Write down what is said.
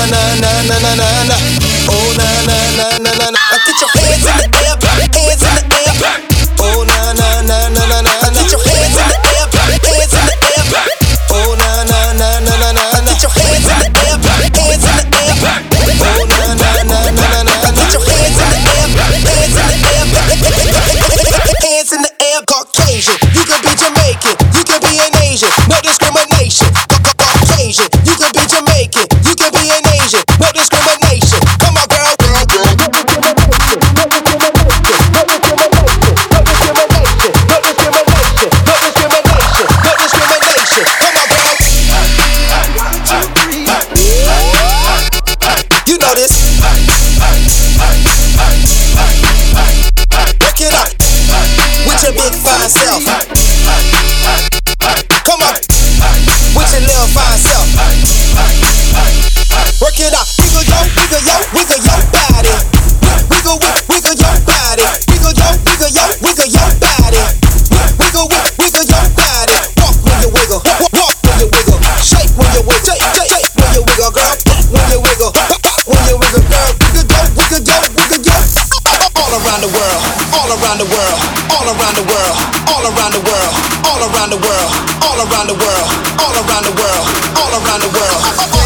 na na na na na na. Oh na na na na na na. Now get your hands in the air, hands in the air. Oh na na na na na na. Now get your hands in the air, hands in the air. Oh na na na na na na. Now get your hands in the air, hands in the air. Oh na na na na na na. Now get your hands in the air, hands in the air. Hands in the air, Caucasian. You can be Jamaican, you can be an Asian. No discrimination. Caucasian. You can be Jamaican, you can be an Asian. No discrimination. Come on, girl, girl, girl. No discrimination. No discrimination. No discrimination. No discrimination. No discrimination. No discrimination. No discrimination. Come on, girl. 1, 2, 3. You know this. Work it out with your big fine self. Come on, with your little fine self. Work it out. Wiggle yo, wiggle yo, wiggle your body. Wiggle, wiggle your body. Wiggle yo, wiggle yo, wiggle your body. Wiggle, wiggle your body. Walk when you wiggle, walk when you wiggle. Shake when you wiggle, shake when you wiggle, girl. Pop when you wiggle, pop when you wiggle, girl. Wiggle yo, wiggle yo, wiggle yo. All around the world, all around the world, all around the world, all around the world, all around the world, all around the world, all around the world, all around the world.